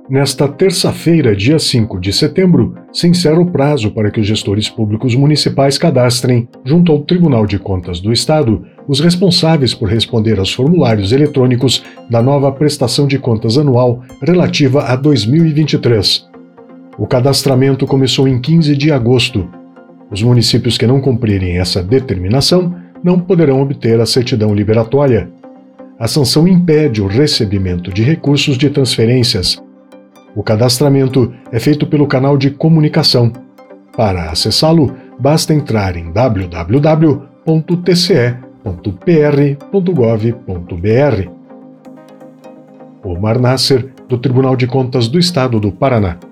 Nesta terça-feira, dia 5 de setembro, se encerra o prazo para que os gestores públicos municipais cadastrem, junto ao Tribunal de Contas do Estado, os responsáveis por responder aos formulários eletrônicos da nova prestação de contas anual relativa a 2023. O cadastramento começou em 15 de agosto. Os municípios que não cumprirem essa determinação não poderão obter a certidão liberatória. A sanção impede o recebimento de recursos de transferências. O cadastramento é feito pelo canal de comunicação. Para acessá-lo, basta entrar em www.tce.pr.gov.br. Omar Nasser, do Tribunal de Contas do Estado do Paraná.